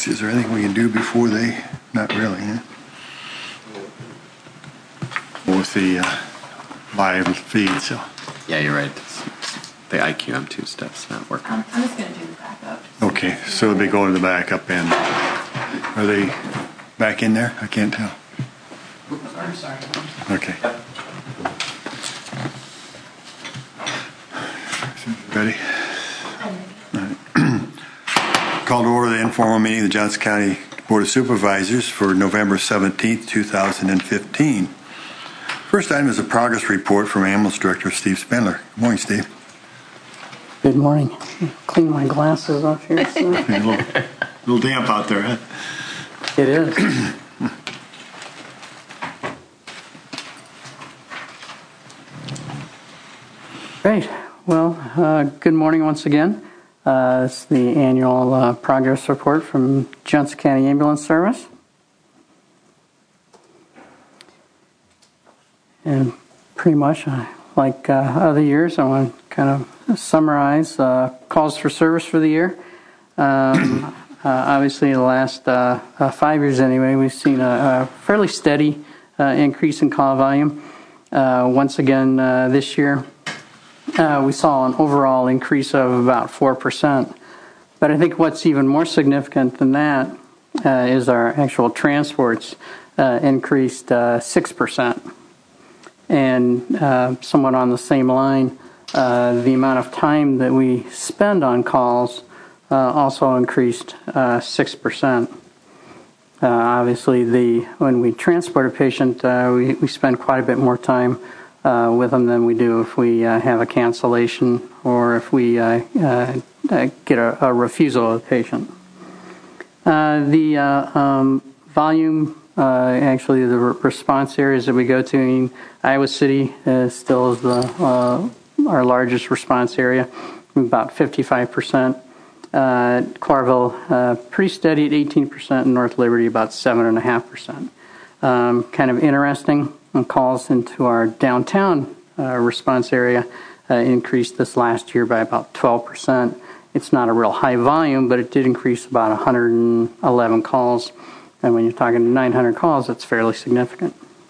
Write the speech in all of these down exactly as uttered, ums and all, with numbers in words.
trucks, is there anything we can do before they? Not really, huh? With the uh, live feed, so. Yeah, you're right. The I Q M two stuff's not working. I'm, I'm just going to do the backup. Okay, so they go to the backup end. Are they back in there? I can't tell. I'm sorry. Okay. Ready? All right. Call to order the informal meeting of the Johnson County Board of Supervisors for November seventeenth, two thousand fifteen. First item is a progress report from Ambulance Director Steve Spindler. Good morning, Steve. Good morning. Clean my glasses off here. So. A little, little damp out there, huh? It is. Great. Well, uh, good morning once again. Uh, it's the annual uh, progress report from Johnson County Ambulance Service. And pretty much, uh, like uh, other years, I want to kind of summarize uh, calls for service for the year. Um, uh, obviously, the last uh, uh, five years anyway, we've seen a, a fairly steady uh, increase in call volume. Uh, once again, uh, this year, uh, we saw an overall increase of about four percent. But I think what's even more significant than that uh, is our actual transports uh, increased uh, six percent. And uh, somewhat on the same line, uh, the amount of time that we spend on calls uh, also increased uh, six percent. Uh, obviously, the when we transport a patient, uh, we, we spend quite a bit more time uh, with them than we do if we uh, have a cancellation or if we uh, uh, get a, a refusal of the patient. Uh, the uh, um, volume Uh, actually, the re- response areas that we go to in Iowa City uh, still is the uh, our largest response area, about fifty-five percent. Uh, Clarville, uh, pretty steady at eighteen percent, and North Liberty about seven point five percent. Um, kind of interesting, calls into our downtown uh, response area uh, increased this last year by about twelve percent. It's not a real high volume, but it did increase about one hundred eleven calls. And when you're talking nine hundred calls, that's fairly significant.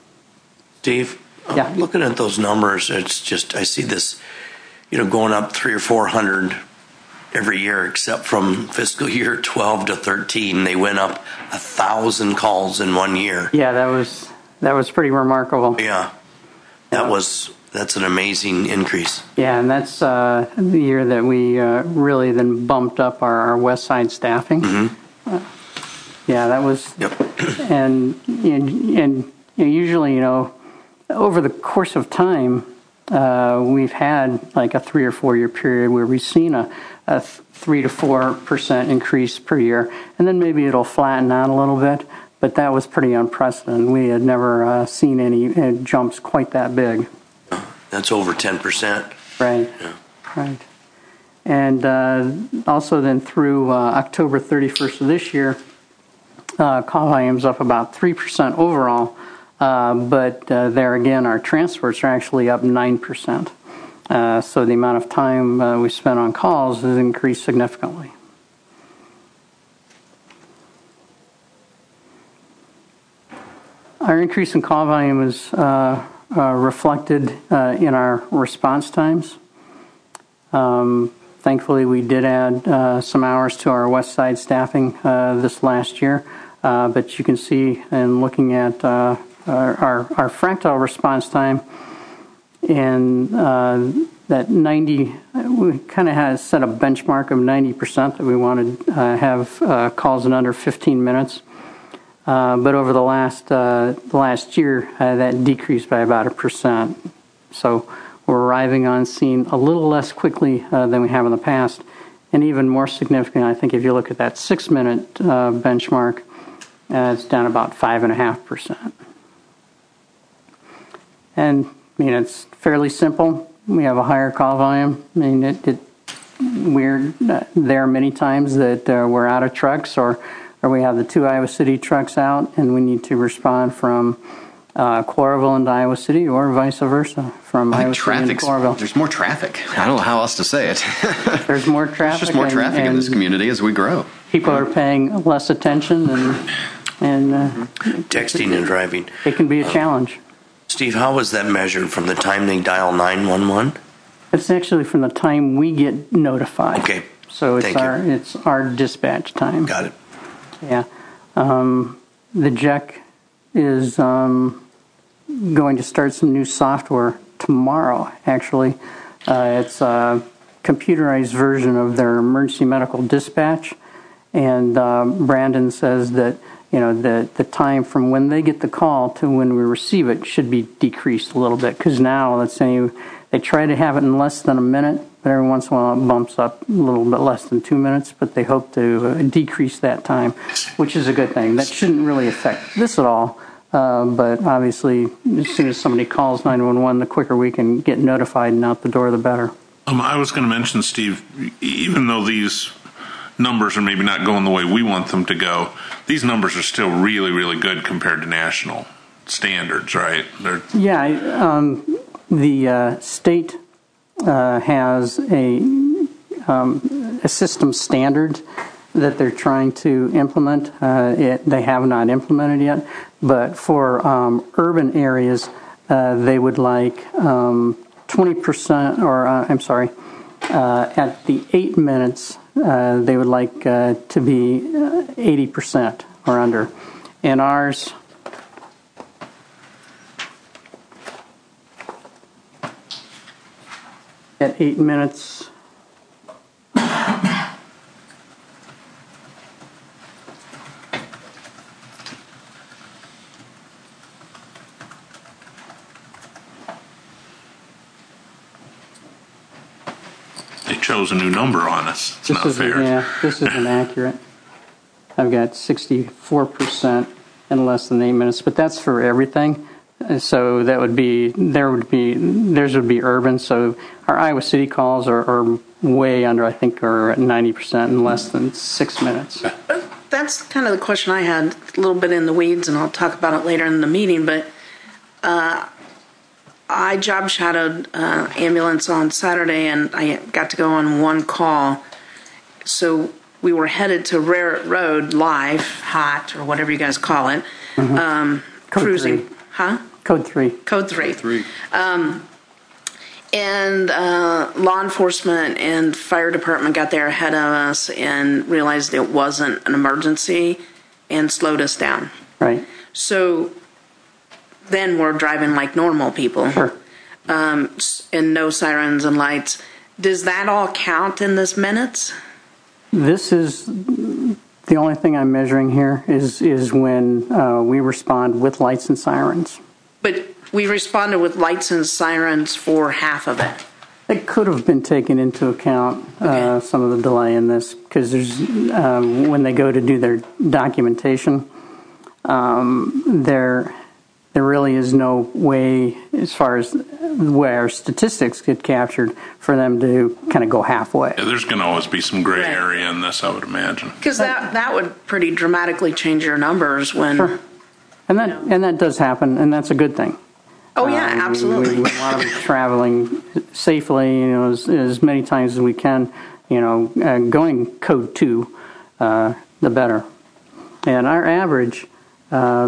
Steve, yeah. I'm looking at those numbers, it's just, I see this, you know, going up three or four hundred every year, except from fiscal year twelve to thirteen, they went up a thousand calls in one year. Yeah, that was that was pretty remarkable. Yeah, that was that's an amazing increase. Yeah, and that's uh, the year that we uh, really then bumped up our, our West Side staffing. Mm-hmm. Uh, Yeah, that was, yep. and, and and you know, usually, you know, over the course of time, uh, we've had like a three or four year period where we've seen a, a three to four percent increase per year, and then maybe it'll flatten out a little bit. But that was pretty unprecedented. We had never uh, seen any uh, jumps quite that big. That's over ten percent. Right. Yeah. Right. And uh, also then through uh, October thirty-first of this year. Uh, call volume's up about three percent overall, uh, but uh, there again, our transports are actually up nine percent. Uh, so the amount of time uh, we spend on calls has increased significantly. Our increase in call volume is uh, uh, reflected uh, in our response times. Um, thankfully, we did add uh, some hours to our West Side staffing uh, this last year. Uh, but you can see in looking at uh, our, our, our fractile response time, and uh, that ninety, we kind of had set a benchmark of ninety percent that we wanted to uh, have uh, calls in under fifteen minutes. Uh, but over the last uh, the last year, uh, that decreased by about a percent. So we're arriving on scene a little less quickly uh, than we have in the past. And even more significant, I think, if you look at that six-minute uh, benchmark, Uh, it's down about five and a half percent. And I mean, it's fairly simple. We have a higher call volume. I mean, it, it we're uh, there many times that uh, we're out of trucks, or or we have the two Iowa City trucks out, and we need to respond from uh, Coralville into Iowa City, or vice versa from I think Iowa City into traffic's- Coralville. There's more traffic. I don't know how else to say it. There's more traffic. There's just more and- traffic in this and community as we grow. People are paying less attention, and and uh, Texting and driving. it can be a challenge. Steve, how was that measured from the time they dial nine one one? It's actually from the time we get notified. Okay. So it's Thank you. our it's our dispatch time. Got it. Yeah. Um, the J E C is um, going to start some new software tomorrow, actually. Uh, it's a computerized version of their emergency medical dispatch. And um, Brandon says that, you know, the, the time from when they get the call to when we receive it should be decreased a little bit. Because now, let's say they try to have it in less than a minute, but every once in a while it bumps up a little bit less than two minutes. But they hope to uh, decrease that time, which is a good thing. That shouldn't really affect this at all. Uh, but obviously, as soon as somebody calls nine one one, the quicker we can get notified and out the door, the better. Um, I was going to mention, Steve, even though these numbers are maybe not going the way we want them to go, these numbers are still really, really good compared to national standards, right? They're, Yeah, um, the uh, state uh, has a, um, a system standard that they're trying to implement. Uh, it, they have not implemented yet, but for um, urban areas, uh, they would like um, twenty percent, or uh, I'm sorry, uh, at the eight minutes, uh, they would like uh, to be uh, eighty percent or under. And ours, at eight minutes, they chose a new number on us. It's this not is fair. yeah, this isn't accurate. I've got sixty-four percent in less than eight minutes, but that's for everything. Uh, So that would be there would be theirs would be urban. So our Iowa City calls are, are way under. I think are at ninety percent in less than six minutes. That's kind of the question I had, a little bit in the weeds, and I'll talk about it later in the meeting. But uh, I job shadowed uh, ambulance on Saturday, and I got to go on one call. So we were headed to Raritt Road live, hot, or whatever you guys call it, Mm-hmm. um, Code cruising. three. Huh? Code three. Code three. Three. Um, and uh, law enforcement and fire department got there ahead of us and realized it wasn't an emergency and slowed us down. Right. So then we're driving like normal people. Sure. Um, s- and no sirens and lights. Does that all count in this minutes? This is the only thing I'm measuring here is is when uh, we respond with lights and sirens. But we responded with lights and sirens for half of it. It could have been taken into account, uh, Okay. some of the delay in this, because there's um, when they go to do their documentation, um, there there really is no way, as far as where statistics get captured, for them to kind of go halfway. Yeah, there's going to always be some gray Right. area in this, I would imagine. Because that, that would pretty dramatically change your numbers when... Sure. And that and that does happen, and that's a good thing. Oh, yeah, Uh, we- absolutely. We, we want to be traveling safely, you know, as, as many times as we can. You know, uh, going code two, uh, the better. And our average uh,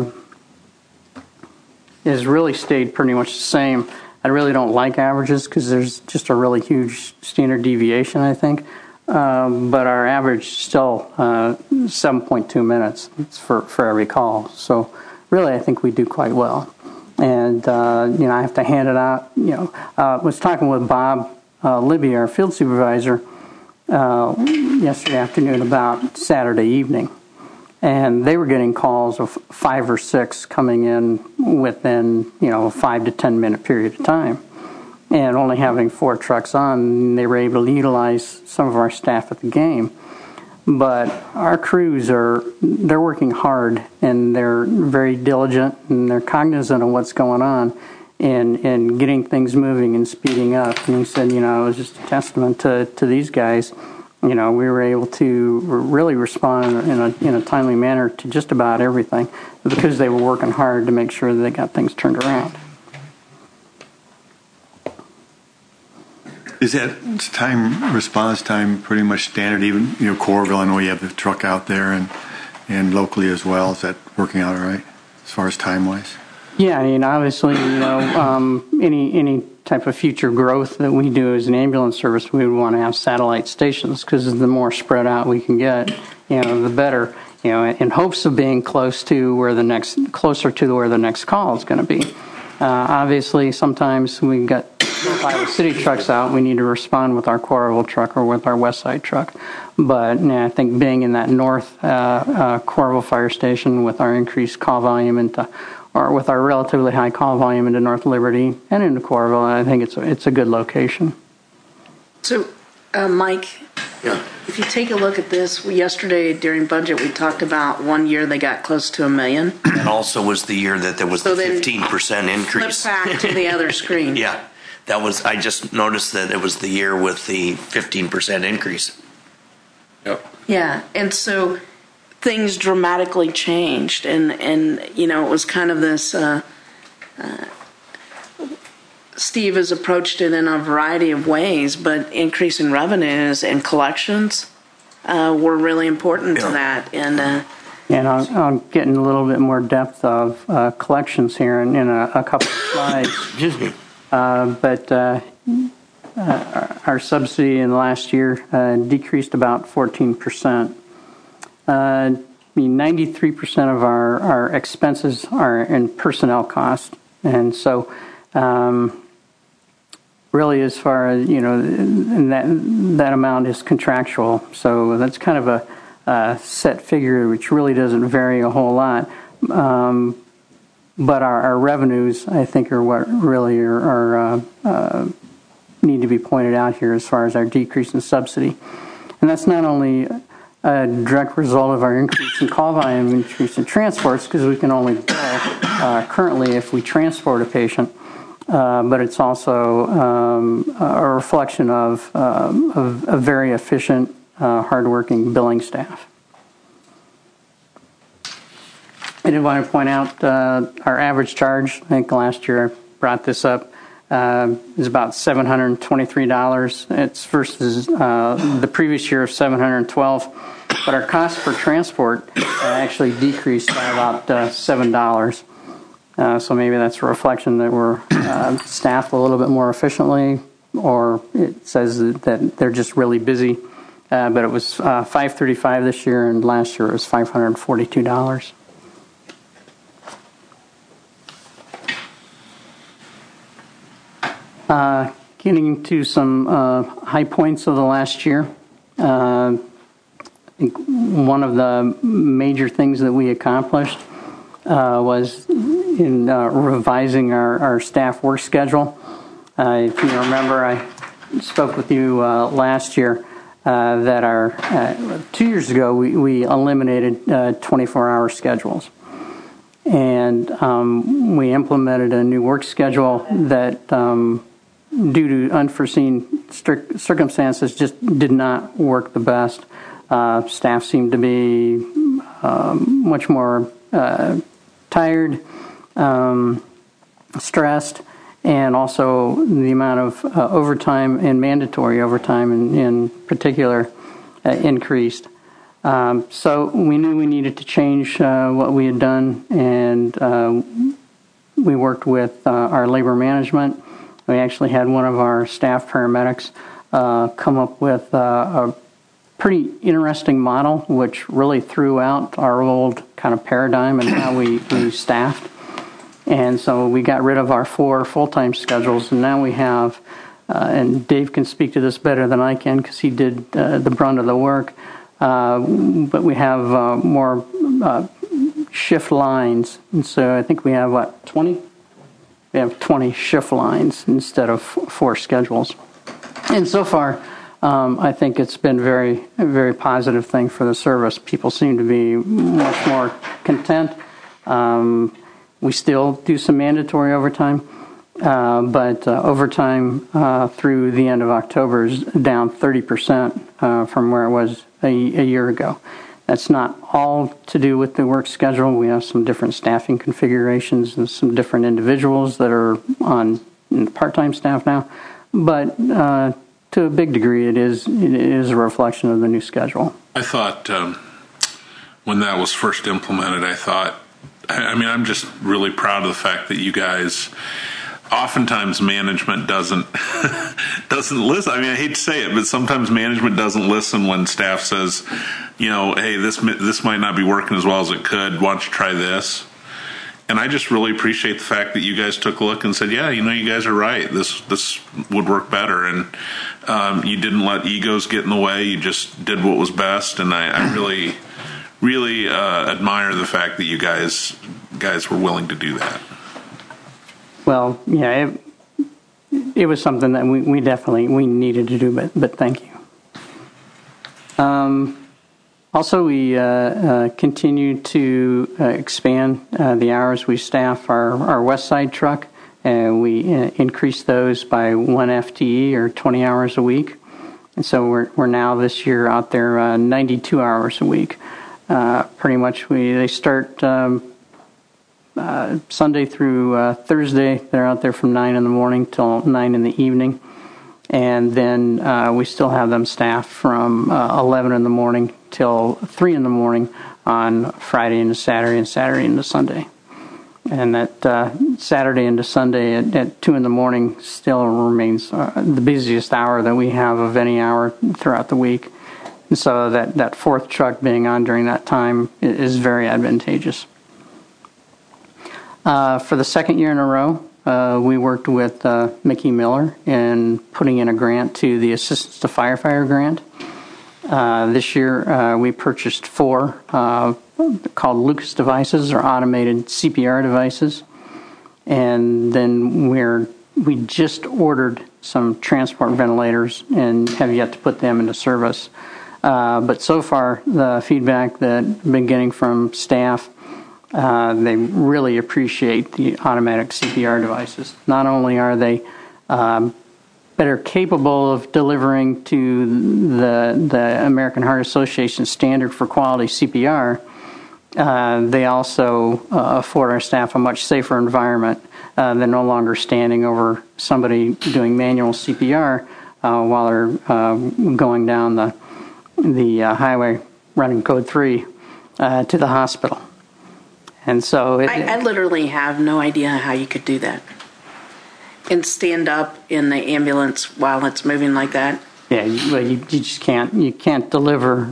has really stayed pretty much the same. I really don't like averages because there's just a really huge standard deviation, I think. Um, but our average still uh, seven point two minutes for, for every call. So really, I think we do quite well. And, uh, you know, I have to hand it out. You know, uh, I was talking with Bob uh, Libby, our field supervisor, uh, yesterday afternoon about Saturday evening. And they were getting calls of five or six coming in within, you know, a five to ten minute period of time. And only having four trucks on, they were able to utilize some of our staff at the game. But our crews are, they're working hard, and they're very diligent, and they're cognizant of what's going on and, and getting things moving and speeding up. And he said, you know, it was just a testament to, to these guys you know, we were able to really respond in a, in a timely manner to just about everything because they were working hard to make sure that they got things turned around. Is that time, response time, pretty much standard? Even, you know, Coralville, I know you have the truck out there, and and locally as well. Is that working out all right as far as time-wise? Yeah, I mean, obviously, you know, um, any any type of future growth that we do as an ambulance service, we would want to have satellite stations because the more spread out we can get, you know, the better. You know, in hopes of being close to where the next, closer to where the next call is going to be. Uh, obviously, sometimes we got Iowa City trucks out, we need to respond with our Coralville truck or with our West Side truck. But you know, I think being in that north uh, uh, Coralville fire station with our increased call volume into, or with our relatively high call volume into North Liberty and into Coralville, I think it's a, it's a good location. So, uh, Mike, Yeah. if you take a look at this, yesterday during budget we talked about one year they got close to a million. And also was the year that there was So the then fifteen percent Flip increase. back to the other screen. Yeah, that was. I just noticed that it was the year with the fifteen percent increase. Yep. Yeah, and so things dramatically changed, and, and you know, it was kind of this, uh, uh, Steve has approached it in a variety of ways, but increasing revenues and collections uh, were really important Yeah. to that. And uh, And I'll, I'll get in a little bit more depth of uh, collections here in, in a, a couple of slides. Excuse me. Uh, but uh, uh, our subsidy in the last year uh, decreased about fourteen percent. Uh, I mean, ninety-three percent of our, our expenses are in personnel costs. And so um, really as far as, you know, and that, that amount is contractual. So that's kind of a uh, set figure which really doesn't vary a whole lot. Um, But our, our revenues, I think, are what really are, are uh, uh, need to be pointed out here as far as our decrease in subsidy. And that's not only a direct result of our increase in call volume, increase in transports, because we can only bill uh, currently if we transport a patient, uh, but it's also um, a reflection of, um, of a very efficient, uh, hardworking billing staff. I did want to point out uh, our average charge. I think last year I brought this up. Uh, is about seven hundred twenty-three dollars. It's versus uh, the previous year of seven hundred twelve dollars. But our cost per transport uh, actually decreased by about uh, seven dollars. Uh, so maybe that's a reflection that we're uh, staffed a little bit more efficiently, or it says that they're just really busy. Uh, but it was uh, five hundred thirty-five dollars this year, and last year it was five hundred forty-two dollars. Uh, getting to some uh, high points of the last year. Uh, I think one of the major things that we accomplished uh, was in uh, revising our, our staff work schedule. Uh, if you remember, I spoke with you uh, last year uh, that our uh, two years ago we, we eliminated uh, twenty-four hour schedules. And um, we implemented a new work schedule that um, due to unforeseen strict circumstances, just did not work the best. Uh, staff seemed to be um, much more uh, tired, um, stressed, and also the amount of uh, overtime and mandatory overtime in, in particular uh, increased. Um, so we knew we needed to change uh, what we had done, and uh, we worked with uh, our labor management. We actually had one of our staff paramedics uh, come up with uh, a pretty interesting model, which really threw out our old kind of paradigm and how we, we staffed. And so we got rid of our four full-time schedules, and now we have, uh, and Dave can speak to this better than I can because he did uh, the brunt of the work, uh, but we have uh, more uh, shift lines. And so I think we have, what, twenty? We have twenty shift lines instead of four schedules. And so far, um, I think it's been very, a very positive thing for the service. People seem to be much more content. Um, we still do some mandatory overtime, uh, but uh, overtime uh, through the end of October is down thirty percent uh, from where it was a, a year ago. That's not all to do with the work schedule. We have some different staffing configurations and some different individuals that are on part-time staff now. But uh, to a big degree, it is it is a reflection of the new schedule. I thought um, when that was first implemented, I thought, I mean, I'm just really proud of the fact that you guys, oftentimes management doesn't doesn't listen. I mean, I hate to say it, but sometimes management doesn't listen when staff says, you know, hey, this this might not be working as well as it could. Why don't you try this? And I just really appreciate the fact that you guys took a look and said, yeah, you know, you guys are right. This this would work better. And um, you didn't let egos get in the way. You just did what was best. And I, I really, really uh, admire the fact that you guys guys were willing to do that. Well, yeah, it, it was something that we, we definitely we needed to do, but but thank you. Um, also, we uh, uh, continue to uh, expand uh, the hours we staff our, our West Side truck, and we uh, increase those by one F T E or twenty hours a week. And so we're we're now this year out there uh, ninety-two hours a week. Uh, pretty much, we they start. Um, Uh, Sunday through uh, Thursday, they're out there from nine in the morning till nine in the evening. And then uh, we still have them staffed from uh, eleven in the morning till three in the morning on Friday into Saturday and Saturday into Sunday. And that uh, Saturday into Sunday at, at two in the morning still remains uh, the busiest hour that we have of any hour throughout the week. And so that, that fourth truck being on during that time is very advantageous. Uh, for the second year in a row, uh, we worked with uh, Mickey Miller in putting in a grant to the Assistance to Firefighter grant. Uh, this year, uh, we purchased four uh, called Lucas devices, or automated C P R devices, and then we're we just ordered some transport ventilators and have yet to put them into service. Uh, but so far, the feedback that I've been getting from staff. Uh, they really appreciate the automatic C P R devices. Not only are they um, better capable of delivering to the the American Heart Association standard for quality C P R, uh, they also uh, afford our staff a much safer environment. Uh, they're no longer standing over somebody doing manual C P R uh, while they're uh, going down the the uh, highway running code three uh, to the hospital. And so it, I, I literally have no idea how you could do that and stand up in the ambulance while it's moving like that. Yeah, you, well, you, you just can't you can't deliver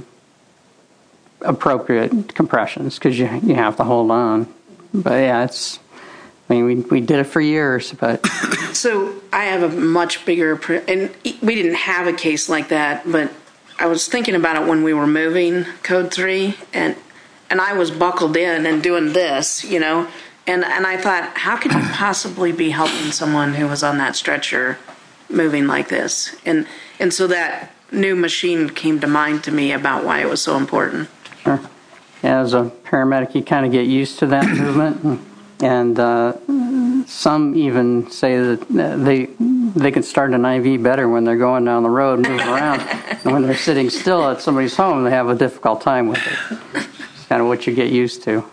appropriate compressions because you you have to hold on. But yeah, it's. I mean, we we did it for years, but so I have a much bigger, and we didn't have a case like that, but I was thinking about it when we were moving code three and. And I was buckled in and doing this, you know, and, and I thought, how could you possibly be helping someone who was on that stretcher moving like this? And and so that new machine came to mind to me about why it was so important. Sure. Yeah, as a paramedic, you kind of get used to that movement. And uh, some even say that they they can start an I V better when they're going down the road, moving around. And when they're sitting still at somebody's home, they have a difficult time with it. Kind of what you get used to.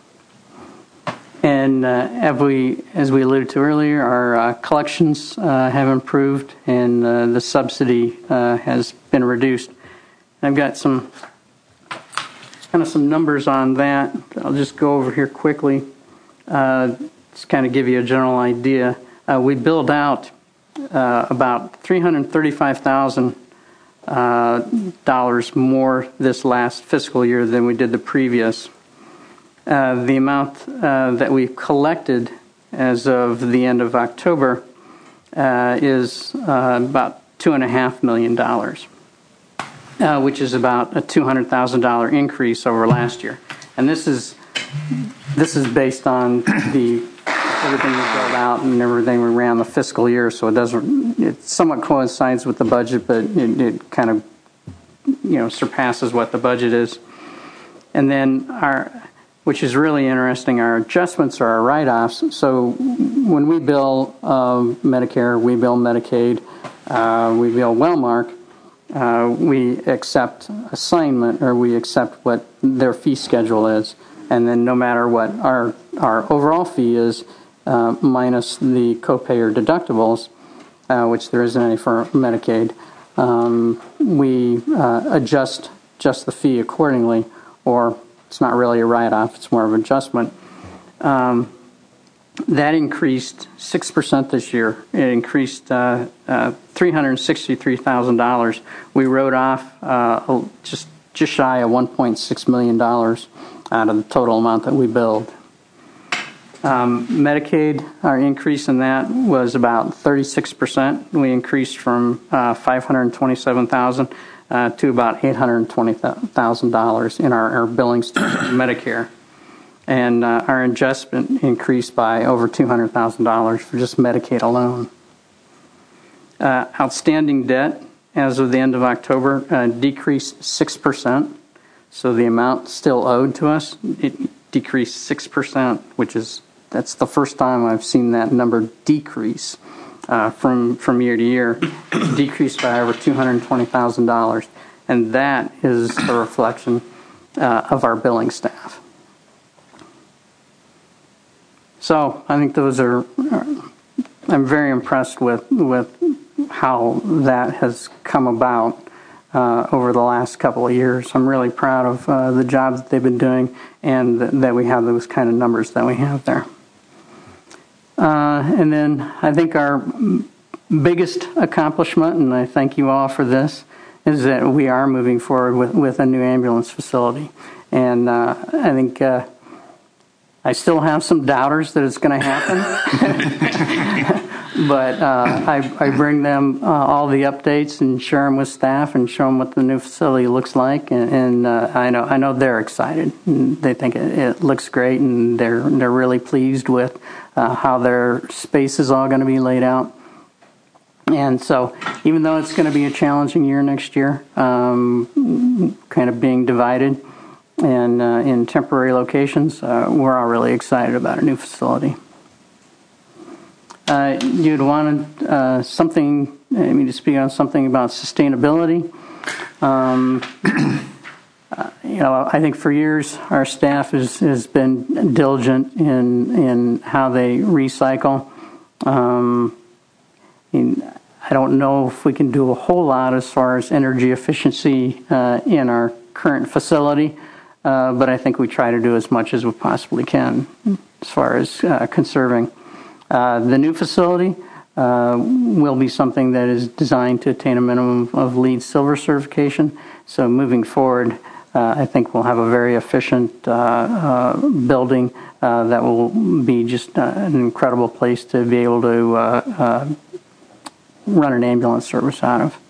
And uh, as we as we alluded to earlier, our uh, collections uh, have improved, and uh, the subsidy uh, has been reduced. I've got some kind of some numbers on that. I'll just go over here quickly, uh, just kind of give you a general idea. Uh, we billed out uh, about three hundred thirty-five thousand Uh, dollars more this last fiscal year than we did the previous. Uh, the amount uh, that we've collected as of the end of October uh, is uh, about two and a half million dollars, uh, which is about a two hundred thousand dollar increase over last year. And this is this is based on the everything we built out and everything we ran the fiscal year, so it doesn't. It somewhat coincides with the budget, but it, it kind of, you know, surpasses what the budget is. And then our, which is really interesting, our adjustments are our write-offs. So when we bill uh, Medicare, we bill Medicaid, uh, we bill Wellmark. uh, we accept assignment, or we accept what their fee schedule is, and then no matter what our our overall fee is, uh, minus the copay or deductibles, uh, which there isn't any for Medicaid, um, we uh, adjust just the fee accordingly, or it's not really a write-off, it's more of an adjustment. Um, that increased six percent this year. It increased uh, uh, three hundred sixty-three thousand dollars. We wrote off uh, just, just shy of one point six million dollars out of the total amount that we billed. Um, Medicaid, our increase in that was about thirty-six percent. We increased from uh, five hundred twenty-seven thousand dollars uh, to about eight hundred twenty thousand dollars in our, our billing Medicare. And uh, our adjustment increased by over two hundred thousand dollars for just Medicaid alone. Uh, outstanding debt as of the end of October uh, decreased six percent. So the amount still owed to us, it decreased six percent, which is, that's the first time I've seen that number decrease uh, from, from year to year. It's decreased by over two hundred twenty thousand dollars. And that is a reflection uh, of our billing staff. So I think those are, I'm very impressed with, with how that has come about uh, over the last couple of years. I'm really proud of uh, the job that they've been doing, and th- that we have those kind of numbers that we have there. Uh, and then I think our biggest accomplishment, and I thank you all for this, is that we are moving forward with, with a new ambulance facility. And uh, I think uh, I still have some doubters that it's going to happen, but uh, I, I bring them uh, all the updates and share them with staff and show them what the new facility looks like, and, and uh, I know I know they're excited. They think it, it looks great, and they're they're really pleased with uh, how their space is all going to be laid out. And so, even though it's going to be a challenging year next year, um, kind of being divided and uh, in temporary locations, uh, we're all really excited about a new facility. Uh, you'd wanted uh, something, I mean, to speak on something about sustainability. Um, uh, you know, I think for years our staff has, has been diligent in in how they recycle. Um, in, I don't know if we can do a whole lot as far as energy efficiency uh, in our current facility. Uh, but I think we try to do as much as we possibly can as far as uh, conserving. Uh, the new facility uh, will be something that is designed to attain a minimum of LEED Silver certification. So moving forward, uh, I think we'll have a very efficient uh, uh, building uh, that will be just uh, an incredible place to be able to uh, uh, run an ambulance service out of.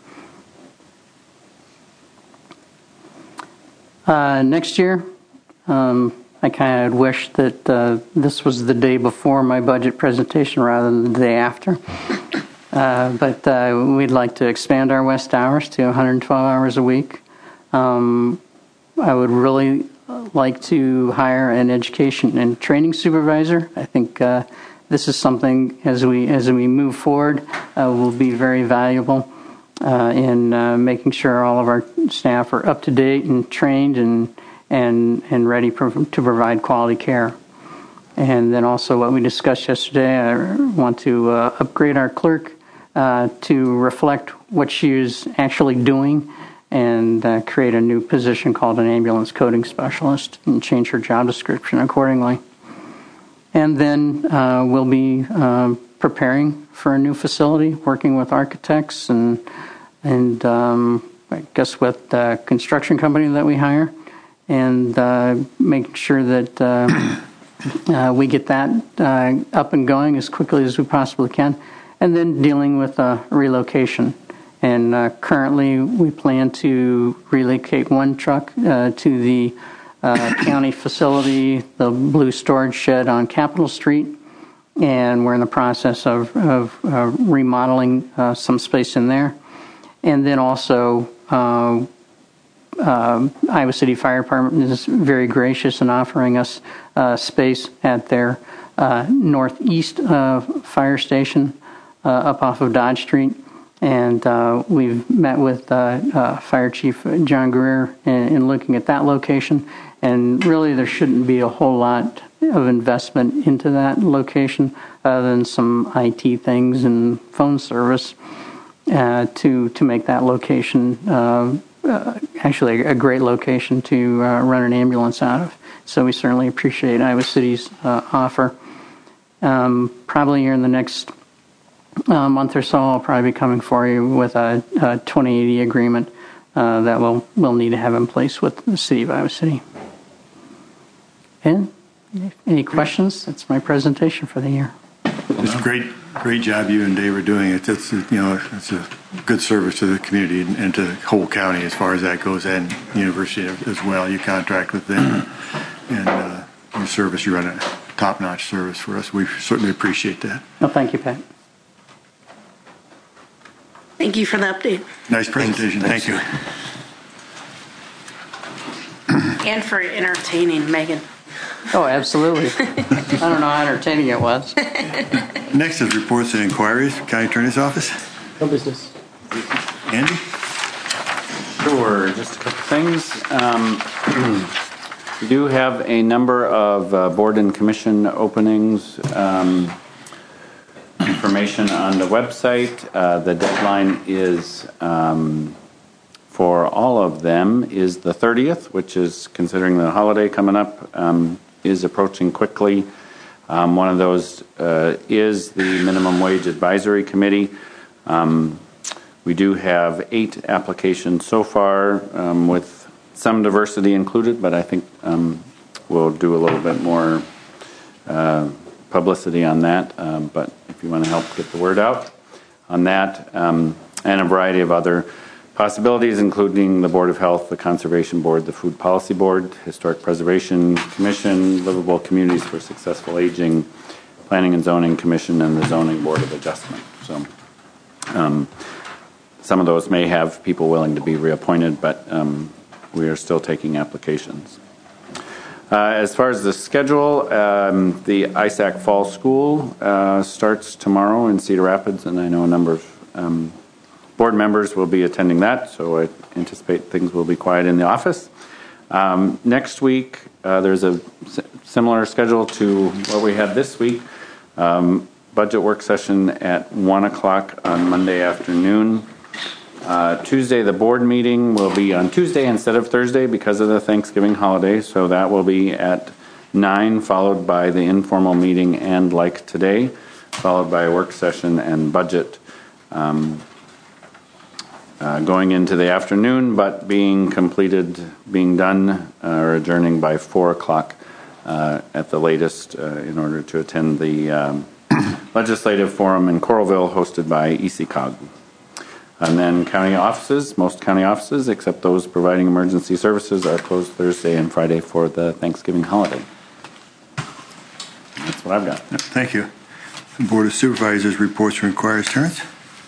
Uh, next year, um, I kind of wish that uh, this was the day before my budget presentation rather than the day after. Uh, but uh, we'd like to expand our West hours to one hundred twelve hours a week. Um, I would really like to hire an education and training supervisor. I think uh, this is something, as we as we move forward, uh, will be very valuable. Uh, in uh, making sure all of our staff are up to date and trained and and and ready pro- to provide quality care. And then also what we discussed yesterday, I want to uh, upgrade our clerk uh, to reflect what she is actually doing, and uh, create a new position called an ambulance coding specialist and change her job description accordingly. And then uh, we'll be uh, preparing for a new facility, working with architects and and um, I guess with the construction company that we hire, and uh, making sure that uh, uh, we get that uh, up and going as quickly as we possibly can, and then dealing with uh, relocation. And uh, currently we plan to relocate one truck uh, to the uh, county facility, the blue storage shed on Capitol Street, and we're in the process of, of uh, remodeling uh, some space in there. And then also, uh, uh, Iowa City Fire Department is very gracious in offering us uh, space at their uh, northeast uh, fire station uh, up off of Dodge Street. And uh, we've met with uh, uh, Fire Chief John Greer in, in looking at that location. And really, there shouldn't be a whole lot of investment into that location other than some I T things and phone service uh, to to make that location uh, uh, actually a great location to uh, run an ambulance out of. So we certainly appreciate Iowa City's uh, offer. Um, probably here in the next uh, month or so, I'll probably be coming for you with a, a twenty eighty agreement uh, that we'll, we'll need to have in place with the City of Iowa City. And any questions? That's my presentation for the year. It's a great, great job you and Dave are doing. It's, it's you know, it's a good service to the community and, and to the whole county as far as that goes, and university as well. You contract with them, and uh, your service, you run a top-notch service for us. We certainly appreciate that. Well, thank you, Pat. Thank you for the update. Nice presentation. Thanks. Thank Thanks. you. And for entertaining Megan. Oh, absolutely. I don't know how entertaining it was. Next is reports and inquiries. County Attorney's Office. No business. Andy? Sure, just a couple things. Um, we do have a number of uh, board and commission openings. Um, information on the website. Uh, the deadline is um, for all of them is the thirtieth, which is, considering the holiday coming up, um, is approaching quickly. Um, one of those uh, is the Minimum Wage Advisory Committee. Um, we do have eight applications so far, um, with some diversity included, but I think um, we'll do a little bit more uh, publicity on that. Um, but if you want to help get the word out on that, um, and a variety of other possibilities, including the Board of Health, the Conservation Board, the Food Policy Board, Historic Preservation Commission, Livable Communities for Successful Aging, Planning and Zoning Commission, and the Zoning Board of Adjustment. So um, some of those may have people willing to be reappointed, but um, we are still taking applications. Uh, as far as the schedule, um, the I S A C Fall School uh, starts tomorrow in Cedar Rapids, and I know a number of um, board members will be attending that, so I anticipate things will be quiet in the office. Um, next week, uh, there's a s- similar schedule to what we had this week. Um, budget work session at one o'clock on Monday afternoon. Uh, Tuesday, the board meeting will be on Tuesday instead of Thursday because of the Thanksgiving holiday, so that will be at nine, followed by the informal meeting and like today, followed by a work session and budget um, uh, going into the afternoon, but being completed, being done uh, or adjourning by four o'clock uh, at the latest uh, in order to attend the um, legislative forum in Coralville hosted by E C C O G. And then county offices, most county offices, except those providing emergency services, are closed Thursday and Friday for the Thanksgiving holiday. That's what I've got. Thank you. Board of Supervisors reports and inquiries. Terrence?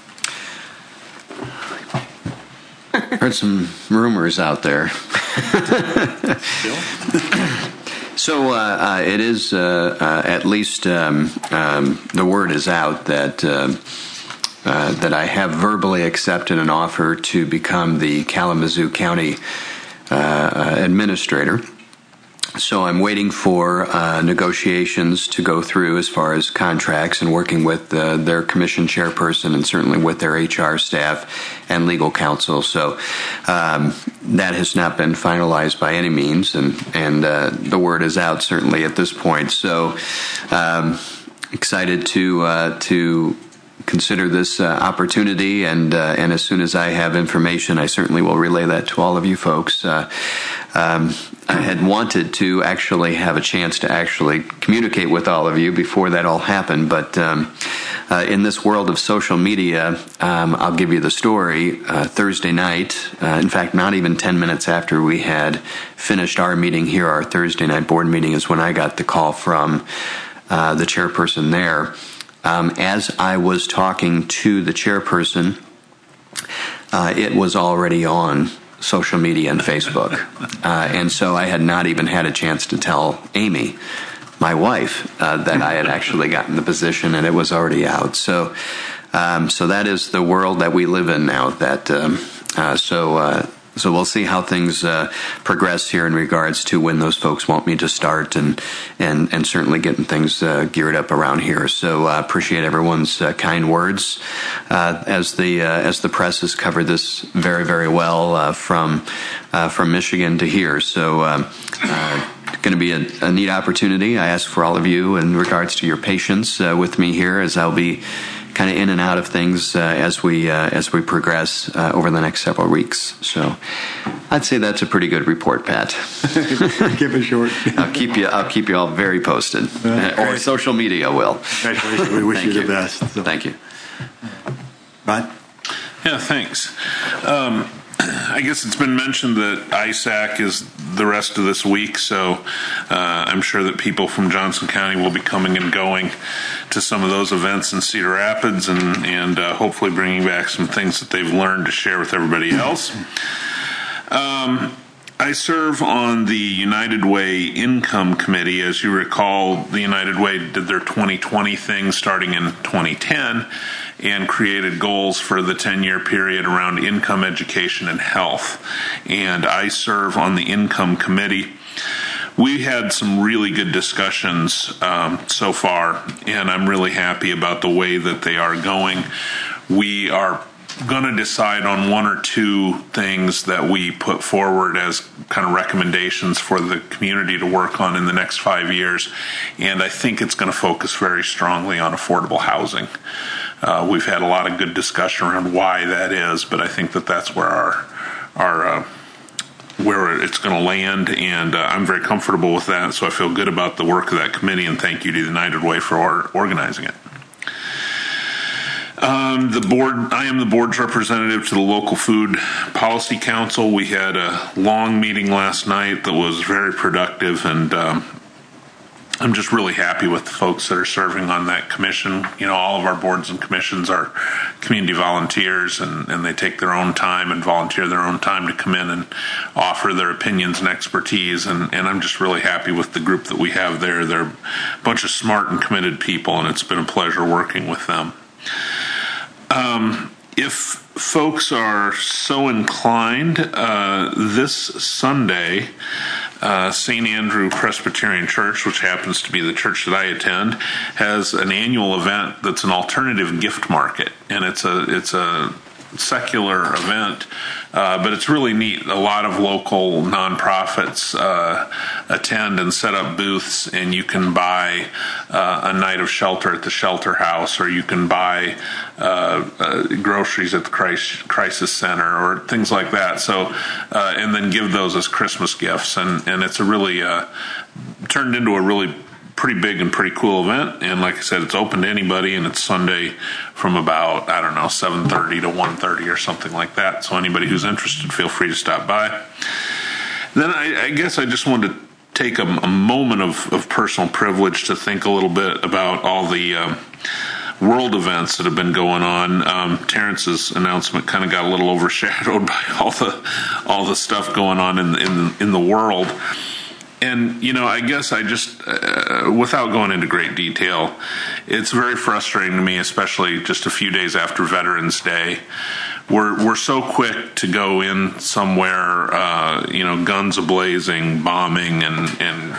Heard some rumors out there. So uh, uh, it is uh, uh, at least um, um, the word is out that uh, uh, that I have verbally accepted an offer to become the Kalamazoo County uh, uh, administrator. So I'm waiting for uh, negotiations to go through as far as contracts and working with uh, their commission chairperson and certainly with their H R staff and legal counsel. So um, that has not been finalized by any means, and, and uh, the word is out certainly at this point. So um, excited to uh, to consider this uh, opportunity, and uh, and as soon as I have information, I certainly will relay that to all of you folks. Uh, um, I had wanted to actually have a chance to actually communicate with all of you before that all happened, but um, uh, in this world of social media, um, I'll give you the story. Uh, Thursday night, uh, in fact, not even ten minutes after we had finished our meeting here, our Thursday night board meeting, is when I got the call from uh, the chairperson there. Um, as I was talking to the chairperson, uh, it was already on social media and Facebook. Uh, and so I had not even had a chance to tell Amy, my wife, uh, that I had actually gotten the position, and it was already out. So Um, so that is the world that we live in now. That um, uh, so. Uh, So we'll see how things uh, progress here in regards to when those folks want me to start, and and, and certainly getting things uh, geared up around here. So I uh, appreciate everyone's uh, kind words uh, as the uh, as the press has covered this very very well uh, from uh, from Michigan to here. So. Um, uh, Going to be a, a neat opportunity. I ask for all of you in regards to your patience uh, with me here, as I'll be kind of in and out of things uh, as we uh, as we progress uh, over the next several weeks. So, I'd say that's a pretty good report, Pat. Keep it short. I'll keep you. I'll keep you all very posted, uh, or social media will. Congratulations. We wish you, you the best. So. Thank you. Rod? Yeah, thanks. Um, I guess it's been mentioned that I S A C is the rest of this week, so uh, I'm sure that people from Johnson County will be coming and going to some of those events in Cedar Rapids, and, and uh, hopefully bringing back some things that they've learned to share with everybody else. Um, I serve on the United Way Income Committee. As you recall, the United Way did their twenty twenty thing starting in twenty ten and created goals for the ten-year period around income, education, and health. And I serve on the Income Committee. We had some really good discussions um, so far, and I'm really happy about the way that they are going. We are going to decide on one or two things that we put forward as kind of recommendations for the community to work on in the next five years, and I think it's going to focus very strongly on affordable housing. Uh, we've had a lot of good discussion around why that is, but I think that that's where our our uh, where it's going to land, and uh, I'm very comfortable with that. So I feel good about the work of that committee, and thank you to United Way for or- organizing it. Um, the board, I am the board's representative to the Local Food Policy Council. We had a long meeting last night that was very productive, and um, I'm just really happy with the folks that are serving on that commission. You know, all of our boards and commissions are community volunteers, and, and they take their own time and volunteer their own time to come in and offer their opinions and expertise. And, and I'm just really happy with the group that we have there. They're a bunch of smart and committed people, and it's been a pleasure working with them. Um, if folks are so inclined, uh, this Sunday, uh, Saint Andrew Presbyterian Church, which happens to be the church that I attend, has an annual event that's an alternative gift market, and it's a it's a secular event, uh, but it's really neat. A lot of local nonprofits uh, attend and set up booths, and you can buy uh, a night of shelter at the shelter house, or you can buy uh, uh, groceries at the crisis center, or things like that. So, uh, and then give those as Christmas gifts, and and it's a really uh, turned into a really pretty big and pretty cool event. And like I said, it's open to anybody, and it's Sunday from about, I don't know, seven thirty to one thirty or something like that. So anybody who's interested, feel free to stop by. Then I, I guess I just wanted to take a, a moment of, of personal privilege to think a little bit about all the um, world events that have been going on. Um, Terrence's announcement kind of got a little overshadowed by all the all the stuff going on in in in the world. And, you know, I guess I just, uh, without going into great detail, it's very frustrating to me, especially just a few days after Veterans Day. We're we're so quick to go in somewhere, uh, you know, guns a-blazing, bombing, and, and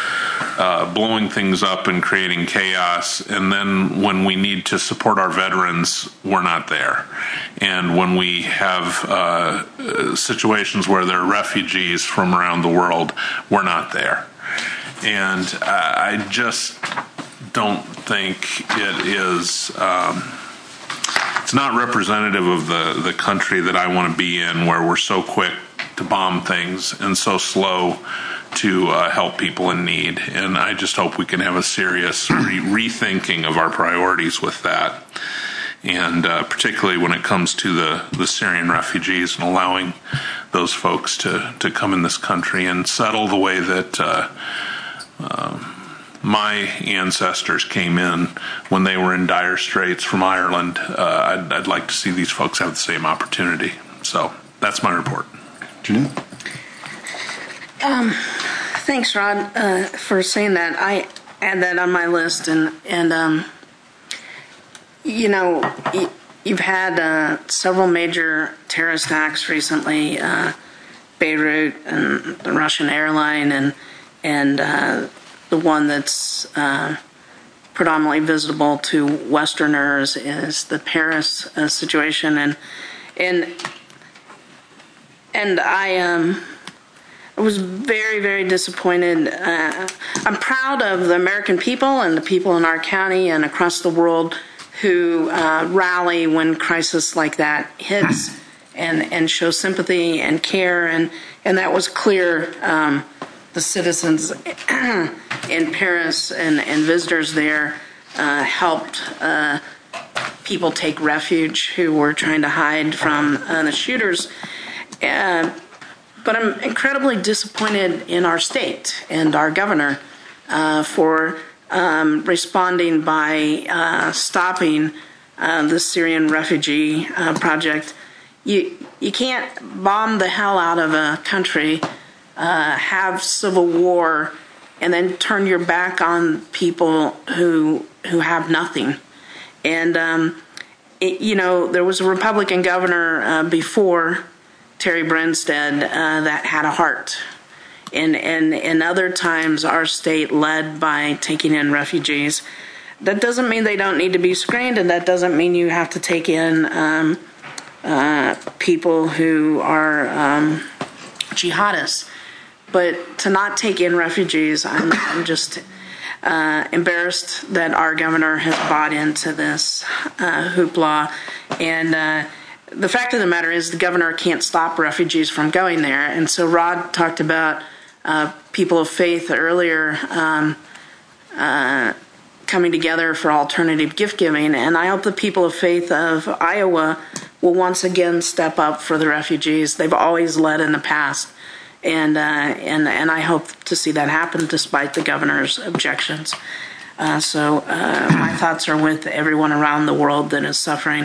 uh, blowing things up and creating chaos. And then when we need to support our veterans, we're not there. And when we have uh, situations where there are refugees from around the world, we're not there. And uh, I just don't think it is, um, it's not representative of the, the country that I want to be in, where we're so quick to bomb things and so slow to uh, help people in need. And I just hope we can have a serious re- rethinking of our priorities with that. And uh, particularly when it comes to the, the Syrian refugees, and allowing those folks to, to come in this country and settle the way that uh, uh, my ancestors came in when they were in dire straits from Ireland. Uh, I'd, I'd like to see these folks have the same opportunity. So that's my report. Janine? Um, thanks, Rod, uh, for saying that. I add that on my list, and and um, you know, you've had uh, several major terrorist attacks recently, uh, Beirut and the Russian airline, and and uh, the one that's uh, predominantly visible to Westerners is the Paris uh, situation, and and and I um. I was very, very disappointed. Uh, I'm proud of the American people and the people in our county and across the world who uh, rally when crisis like that hits and, and show sympathy and care. And, and that was clear. Um, the citizens in Paris and, and visitors there uh, helped uh, people take refuge who were trying to hide from uh, the shooters. Uh, But I'm incredibly disappointed in our state and our governor uh, for um, responding by uh, stopping uh, the Syrian refugee uh, project. You you can't bomb the hell out of a country, uh, have civil war, and then turn your back on people who who have nothing. And um, it, you know, there was a Republican governor uh, before Terry Branstad uh, that had a heart, and and and other times our state led by taking in refugees. That doesn't mean they don't need to be screened, and that doesn't mean you have to take in um, uh, people who are um, jihadists. But to not take in refugees, I'm, I'm just uh, embarrassed that our governor has bought into this uh, hoopla, and. Uh, The fact of the matter is the governor can't stop refugees from going there. And so Rod talked about uh, people of faith earlier um, uh, coming together for alternative gift giving. And I hope the people of faith of Iowa will once again step up for the refugees. They've always led in the past. And, uh, and, and I hope to see that happen despite the governor's objections. Uh, so uh, my thoughts are with everyone around the world that is suffering.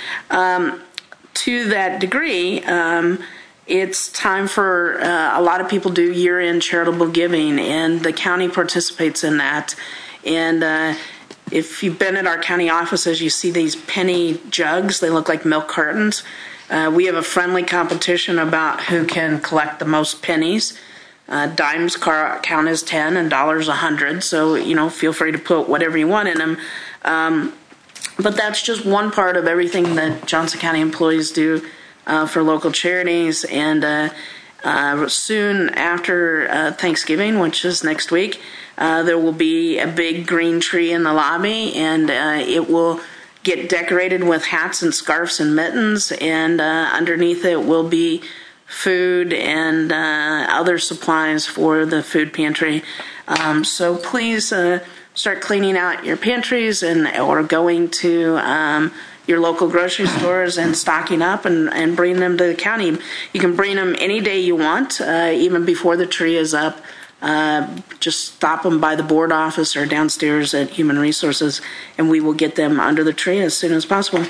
Um, To that degree, um, it's time for uh, a lot of people do year-end charitable giving, and the county participates in that. And uh, if you've been at our county offices, you see these penny jugs. They look like milk cartons. Uh, we have a friendly competition about who can collect the most pennies. Uh, dimes count as ten and dollars a hundred. So, you know, feel free to put whatever you want in them. Um, But that's just one part of everything that Johnson County employees do uh, for local charities. And uh, uh, soon after uh, Thanksgiving, which is next week, uh, there will be a big green tree in the lobby, and uh, it will get decorated with hats and scarves and mittens. And uh, underneath it will be food and uh, other supplies for the food pantry. Um, so please. Uh, Start cleaning out your pantries and or going to um, your local grocery stores and stocking up and, and bring them to the county. You can bring them any day you want, uh, even before the tree is up. Uh, just stop them by the board office or downstairs at Human Resources, and we will get them under the tree as soon as possible.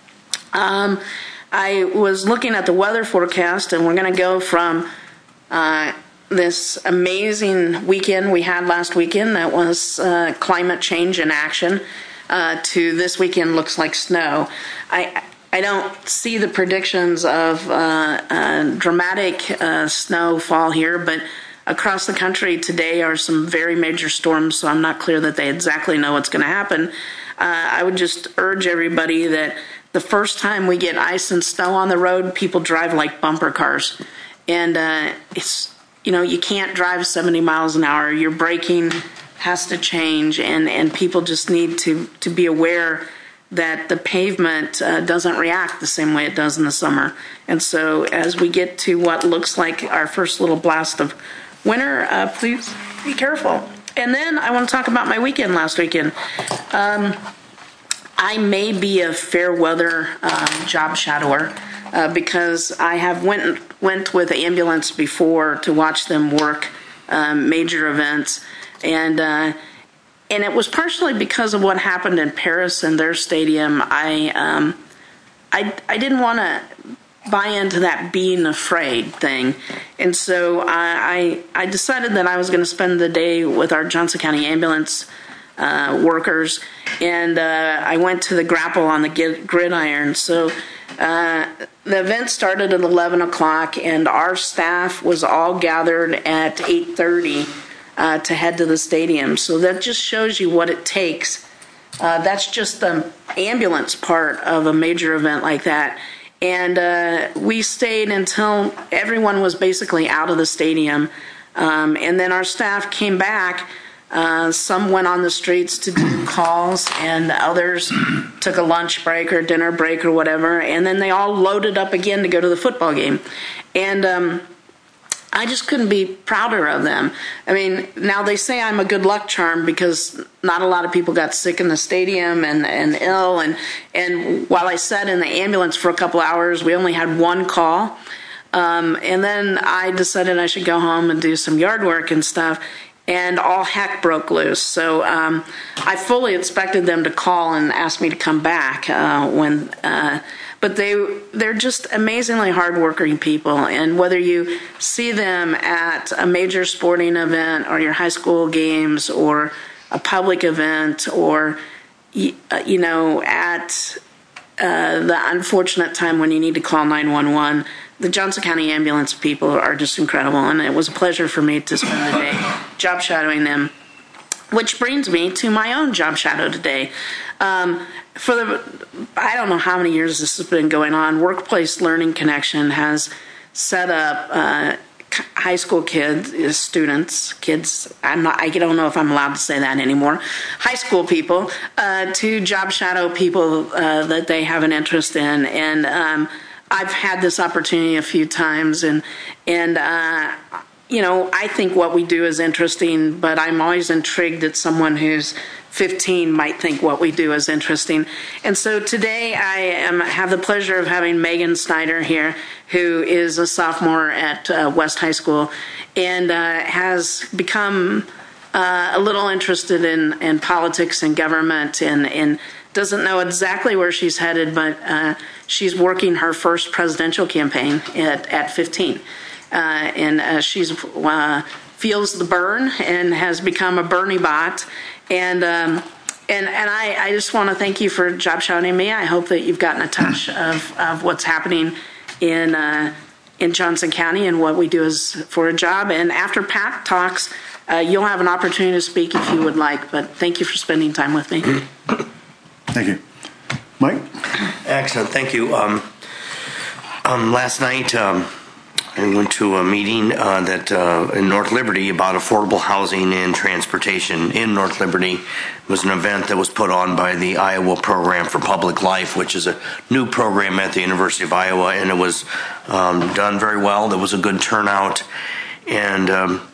Um, I was looking at the weather forecast, and we're going to go from uh, this amazing weekend we had last weekend that was uh, climate change in action uh, to this weekend looks like snow. I I don't see the predictions of uh, uh, dramatic uh, snowfall here, but across the country today are some very major storms, so I'm not clear that they exactly know what's going to happen. Uh, I would just urge everybody that the first time we get ice and snow on the road, people drive like bumper cars. And uh, it's You know, you can't drive seventy miles an hour. Your braking has to change, and, and people just need to, to be aware that the pavement uh, doesn't react the same way it does in the summer. And so as we get to what looks like our first little blast of winter, uh, please be careful. And then I want to talk about my weekend last weekend. Um, I may be a fair weather um, job shadower. Uh, because I have went went with the ambulance before to watch them work um, major events, and uh, and it was partially because of what happened in Paris and their stadium. I um, I I didn't want to buy into that being afraid thing, and so I I, I decided that I was going to spend the day with our Johnson County ambulance uh, workers, and uh, I went to the grapple on the gridiron. So uh, the event started at eleven o'clock, and our staff was all gathered at eight thirty uh, to head to the stadium. So that just shows you what it takes. Uh, that's just the ambulance part of a major event like that. And uh, we stayed until everyone was basically out of the stadium. Um, and then our staff came back. Uh, some went on the streets to do calls, and others took a lunch break or dinner break or whatever. And then they all loaded up again to go to the football game. And um, I just couldn't be prouder of them. I mean, now they say I'm a good luck charm because not a lot of people got sick in the stadium and, and ill. And, and while I sat in the ambulance for a couple hours, we only had one call. Um, and then I decided I should go home and do some yard work and stuff. And all heck broke loose. So um, I fully expected them to call and ask me to come back uh, when... Uh, But they, they're just amazingly hardworking people. And whether you see them at a major sporting event or your high school games or a public event or, you know, at uh, the unfortunate time when you need to call nine one one, the Johnson County ambulance people are just incredible. And it was a pleasure for me to spend the day job shadowing them. Which brings me to my own job shadow today. Um, for the, I don't know how many years this has been going on, Workplace Learning Connection has set up uh, high school kids, students, kids, I'm not, I don't know if I'm allowed to say that anymore, high school people, uh, to job shadow people uh, that they have an interest in. And um, I've had this opportunity a few times, and, and uh, you know, I think what we do is interesting, but I'm always intrigued that someone who's fifteen might think what we do is interesting. And so today I am, have the pleasure of having Megan Snyder here, who is a sophomore at uh, West High School and uh, has become uh, a little interested in, in politics and government and, and doesn't know exactly where she's headed, but uh, she's working her first presidential campaign at, at fifteen. Uh, and uh, she's uh, feels the burn and has become a Bernie bot. And um, and and I, I just want to thank you for job shadowing me. I hope that you've gotten a touch of, of what's happening in uh, in Johnson County and what we do is for a job. And after Pat talks, uh, you'll have an opportunity to speak if you would like. But thank you for spending time with me. Thank you. Mike? Excellent. Thank you. Um, um, last night, um, I went to a meeting uh, that uh, in North Liberty about affordable housing and transportation in North Liberty. It was an event that was put on by the Iowa Program for Public Life, which is a new program at the University of Iowa, and it was um, done very well. There was a good turnout, and um,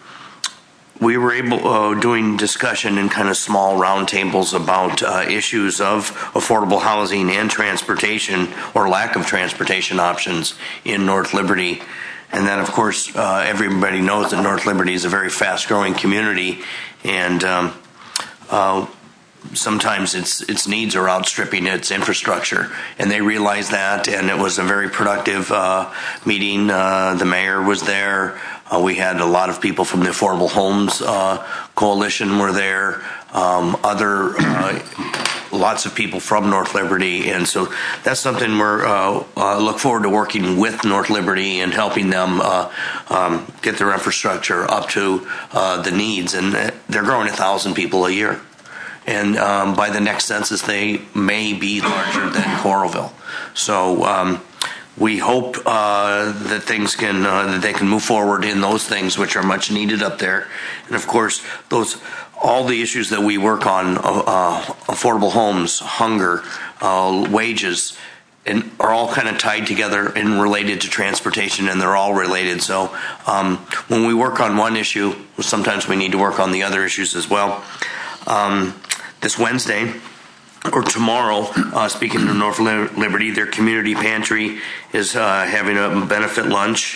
we were able uh, doing discussion in kind of small roundtables about uh, issues of affordable housing and transportation or lack of transportation options in North Liberty. And then, of course, uh, everybody knows that North Liberty is a very fast-growing community, and um, uh, sometimes its its needs are outstripping its infrastructure. And they realize that, and it was a very productive uh, meeting. Uh, the mayor was there. Uh, we had a lot of people from the Affordable Homes uh, Coalition were there. Um, other uh, lots of people from North Liberty, and so that's something we're uh, uh, look forward to working with North Liberty and helping them uh, um, get their infrastructure up to uh, the needs. And they're growing a thousand people a year, and um, by the next census, they may be larger than Coralville. So. Um, We hope uh, that things can uh, that they can move forward in those things which are much needed up there, and of course those all the issues that we work on, uh, affordable homes, hunger, uh, wages, and are all kind of tied together and related to transportation, and they're all related. So um, when we work on one issue, sometimes we need to work on the other issues as well. Um, this Wednesday. Or tomorrow, uh, speaking of North Liberty, their community pantry is uh, having a benefit lunch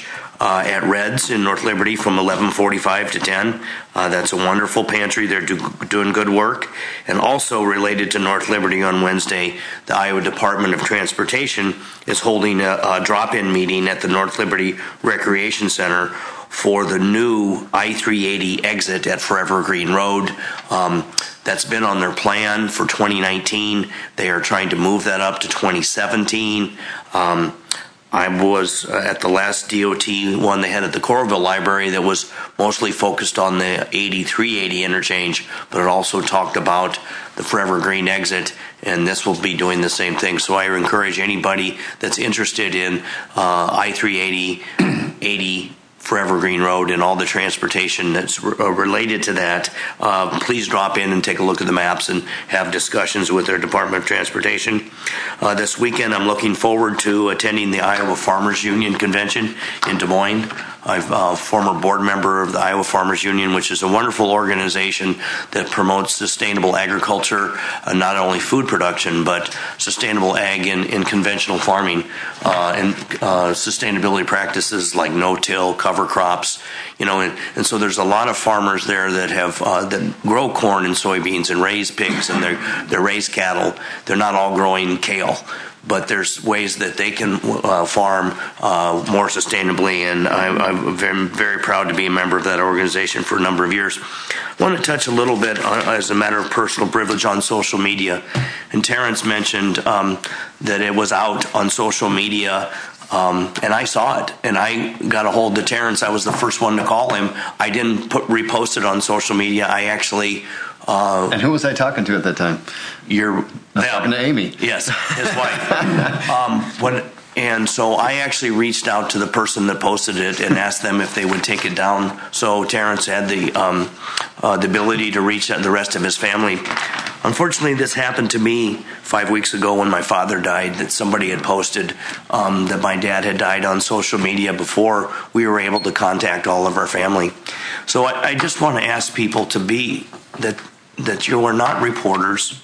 uh, at Red's in North Liberty from eleven forty-five to ten. Uh, that's a wonderful pantry. They're do, doing good work. And also related to North Liberty on Wednesday, the Iowa Department of Transportation is holding a, a drop-in meeting at the North Liberty Recreation Center for the new I three eighty exit at Forever Green Road. Um, that's been on their plan for twenty nineteen. They are trying to move that up to twenty seventeen. Um, I was at the last D O T one they had at the Coralville Library that was mostly focused on the eighty-three eighty interchange, but it also talked about the Forever Green exit, and this will be doing the same thing. So I encourage anybody that's interested in uh, I three eighty, eighty, Forever Green Road and all the transportation that's re- uh, related to that, uh, please drop in and take a look at the maps and have discussions with their Department of Transportation. Uh, this weekend I'm looking forward to attending the Iowa Farmers Union Convention in Des Moines. I'm a former board member of the Iowa Farmers Union, which is a wonderful organization that promotes sustainable agriculture, uh, not only food production, but sustainable ag in, in conventional farming, uh, and uh, sustainability practices like no-till, cover crops, you know, and, and so there's a lot of farmers there that have uh, that grow corn and soybeans and raise pigs and they they raise cattle. They're not all growing kale, but there's ways that they can uh, farm uh, more sustainably, and I, I'm very, very proud to be a member of that organization for a number of years. I want to touch a little bit, on, as a matter of personal privilege, on social media. And Terrence mentioned um, that it was out on social media, um, and I saw it, and I got a hold of Terrence. I was the first one to call him. I didn't put repost it on social media. I actually... Uh, and who was I talking to at that time? You're them. Talking to Amy. Yes, his wife. um, when, and so I actually reached out to the person that posted it and asked them if they would take it down. So Terrence had the um, uh, the ability to reach out to the rest of his family. Unfortunately, this happened to me five weeks ago when my father died, that somebody had posted um, that my dad had died on social media before we were able to contact all of our family. So I, I just want to ask people to be, that that you are not reporters,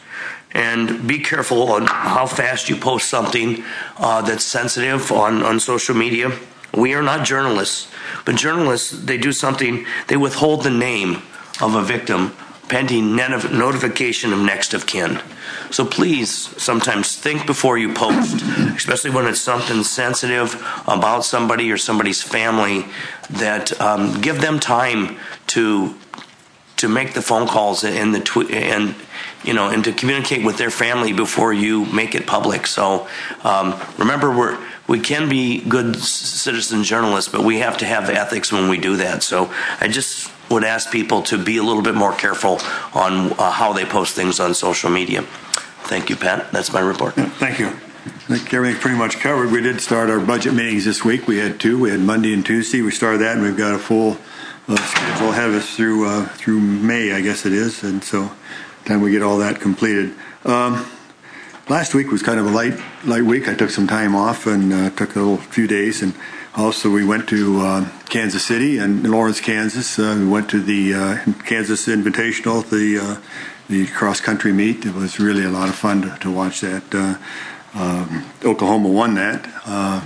and be careful on how fast you post something uh, that's sensitive on, on social media. We are not journalists, but journalists, they do something, they withhold the name of a victim pending notification of next of kin. So please, sometimes think before you post, especially when it's something sensitive about somebody or somebody's family, that um, give them time to to make the phone calls and the tw- and you know and to communicate with their family before you make it public. So um, remember, we're we can be good citizen journalists, but we have to have ethics when we do that. So I just would ask people to be a little bit more careful on uh, how they post things on social media. Thank you, Pat. That's my report. Yeah, thank you. I think everything's pretty much covered. We did start our budget meetings this week. We had two. We had Monday and Tuesday. We started that, and we've got a full uh, schedule ahead of us through uh, through May, I guess it is. And so, time we get all that completed. Um, last week was kind of a light light week. I took some time off and uh, took a little few days, and also we went to uh, Kansas City and Lawrence, Kansas. Uh, we went to the uh, Kansas Invitational, the uh, the cross country meet. It was really a lot of fun to, to watch that. Uh, um, Oklahoma won that, uh,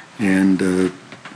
and uh,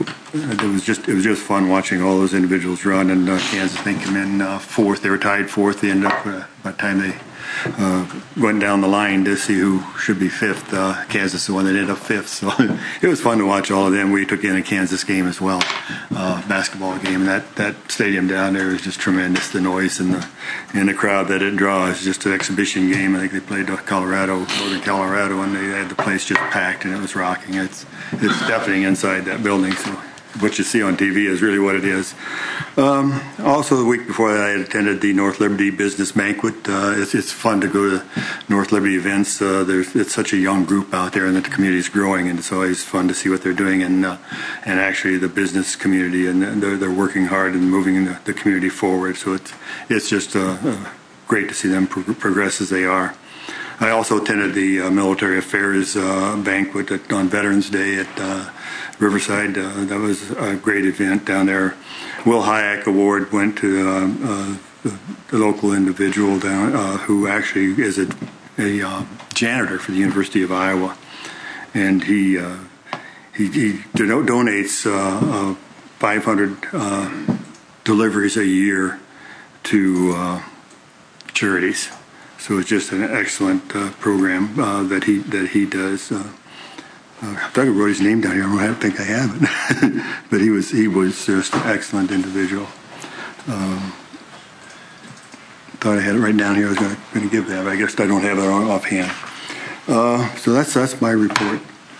it was just it was just fun watching all those individuals run. And uh, Kansas, I think, came in uh, fourth. They were tied fourth. They ended up uh, by the time they uh, went down the line to see who should be fifth. Uh, Kansas is the one that ended up fifth. So it was fun to watch all of them. We took in a Kansas game as well, uh, basketball game. And that, that stadium down there is just tremendous. The noise and the and the crowd that it draws. Just an exhibition game. I think they played Colorado, Northern Colorado, and they had the place just packed and it was rocking. It's it's deafening inside that building. So what you see on T V is really what it is. Um, also, the week before that, I had attended the North Liberty Business Banquet. Uh, it's, it's fun to go to North Liberty events. Uh, there's it's such a young group out there, and that the community is growing, and it's always fun to see what they're doing, and uh, and actually the business community, and they're they're working hard and moving the, the community forward. So it's it's just uh, uh, great to see them pro- progress as they are. I also attended the uh, Military Affairs uh, Banquet at, on Veterans Day at uh, Riverside. Uh, that was a great event down there. Will Hayek Award went to uh, uh, the, the local individual down uh, who actually is a, a uh, janitor for the University of Iowa, and he uh, he, he donates uh, uh, five hundred uh, deliveries a year to uh, charities. So it's just an excellent uh, program uh, that he that he does. Uh, uh, I thought I wrote his name down here. I don't think I have it, but he was he was just an excellent individual. Um, thought I had it right down here. I was going to give that, but I guess I don't have it offhand. Uh, so that's that's my report.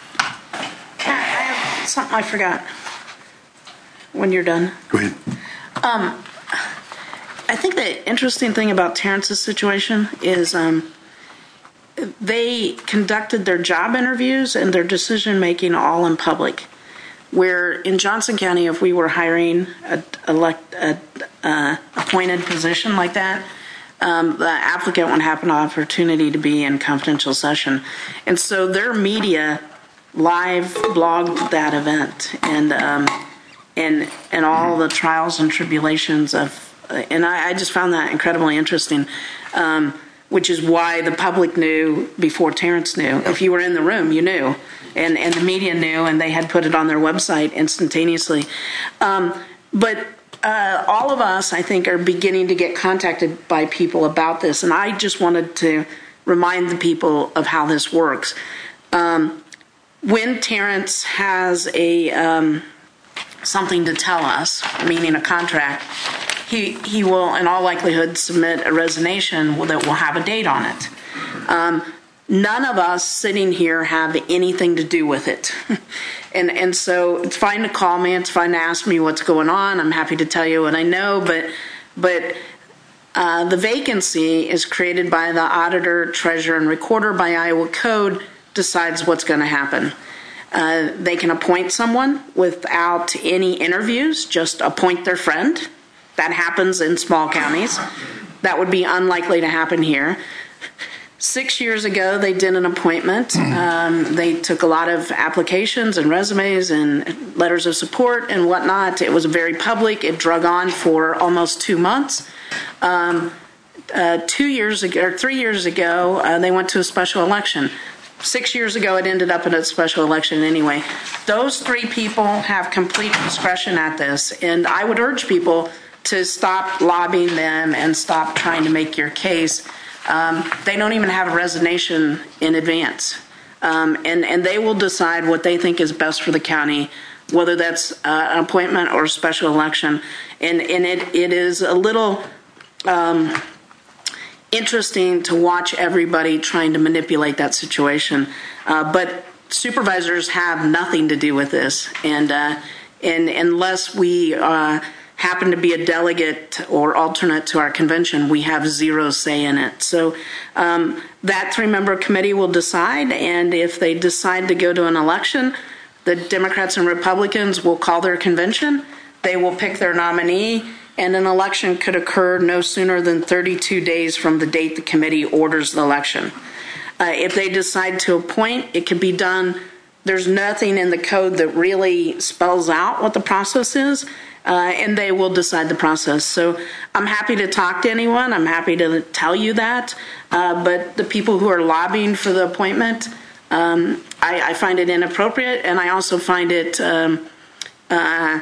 I have something I forgot. When you're done. Go ahead. Um, I think the interesting thing about Terrence's situation is um, they conducted their job interviews and their decision making all in public. Where in Johnson County, if we were hiring a, elect, a uh, appointed position like that, um, the applicant would have an opportunity to be in confidential session, and so their media live blogged that event and um, and and all the trials and tribulations of. And I, I just found that incredibly interesting, um, which is why the public knew before Terrence knew. If you were in the room, you knew, and, and the media knew, and they had put it on their website instantaneously. Um, but uh, all of us, I think, are beginning to get contacted by people about this, and I just wanted to remind the people of how this works. Um, when Terrence has a um, something to tell us, meaning a contract, He, he will, in all likelihood, submit a resignation that will have a date on it. Um, none of us sitting here have anything to do with it. and and so it's fine to call me. It's fine to ask me what's going on. I'm happy to tell you what I know. But, but uh, the vacancy is created by the auditor, treasurer, and recorder by Iowa Code decides what's going to happen. Uh, they can appoint someone without any interviews, just appoint their friend. That happens in small counties. That would be unlikely to happen here. Six years ago, they did an appointment. Um, they took a lot of applications and resumes and letters of support and whatnot. It was very public. It drug on for almost two months. Um, uh, two years ago, or three years ago, uh, they went to a special election. Six years ago, it ended up in a special election anyway. Those three people have complete discretion at this, and I would urge people to stop lobbying them and stop trying to make your case. Um, they don't even have a resignation in advance. Um, and, and they will decide what they think is best for the county, whether that's uh, an appointment or a special election. And, and it, it is a little um, interesting to watch everybody trying to manipulate that situation. Uh, but supervisors have nothing to do with this. And, uh, and unless we uh, happen to be a delegate or alternate to our convention, we have zero say in it. So um, that three-member committee will decide, and if they decide to go to an election, the Democrats and Republicans will call their convention, they will pick their nominee, and an election could occur no sooner than thirty-two days from the date the committee orders the election. Uh, if they decide to appoint, it can be done. There's nothing in the code that really spells out what the process is. Uh, and they will decide the process. So I'm happy to talk to anyone. I'm happy to tell you that. Uh, but the people who are lobbying for the appointment, um, I, I find it inappropriate, and I also find it um, uh,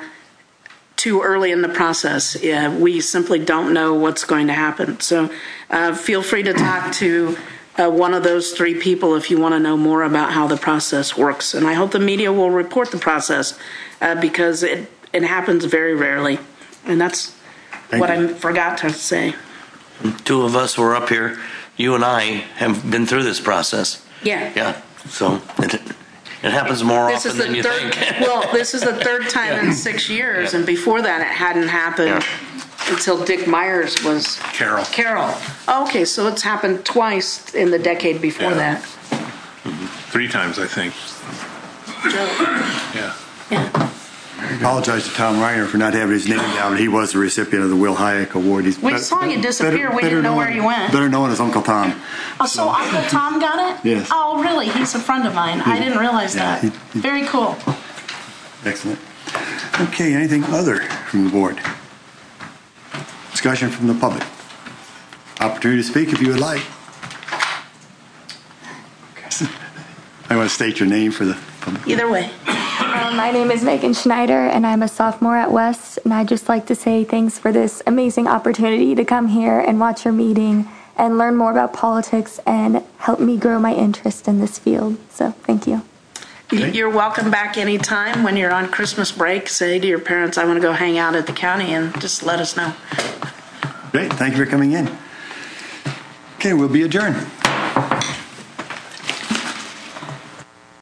too early in the process. Yeah, we simply don't know what's going to happen. So uh, feel free to talk to uh, one of those three people if you want to know more about how the process works. And I hope the media will report the process uh, because it It happens very rarely, and that's Thank what you. I forgot to say. Two of us were up here. You and I have been through this process. Yeah. Yeah. So it, it happens more this often is the than you third, think. Well, this is the third time yeah. in six years, yeah. and before that, it hadn't happened yeah. until Dick Myers was Carol. Carol. Oh, okay, so it's happened twice in the decade before yeah. that. Mm-hmm. Three times, I think. Yeah. Yeah. I apologize to Tom Reiner for not having his name down. He was the recipient of the Will Hayek Award. He's we better, saw you disappear. Better, we didn't know known, where you went. Better known as Uncle Tom. Oh, so, so Uncle Tom got it? Yes. Oh, really? He's a friend of mine. Yeah. I didn't realize yeah, that. He, he, Very cool. Excellent. Okay, anything other from the board? Discussion from the public. Opportunity to speak if you would like. Okay. I want to state your name for the public. Either way. Um, my name is Megan Schneider, and I'm a sophomore at West. And I'd just like to say thanks for this amazing opportunity to come here and watch your meeting and learn more about politics and help me grow my interest in this field. So thank you. You're welcome back anytime. When you're on Christmas break, say to your parents, I want to go hang out at the county, and just let us know. Great. Thank you for coming in. Okay, we'll be adjourned.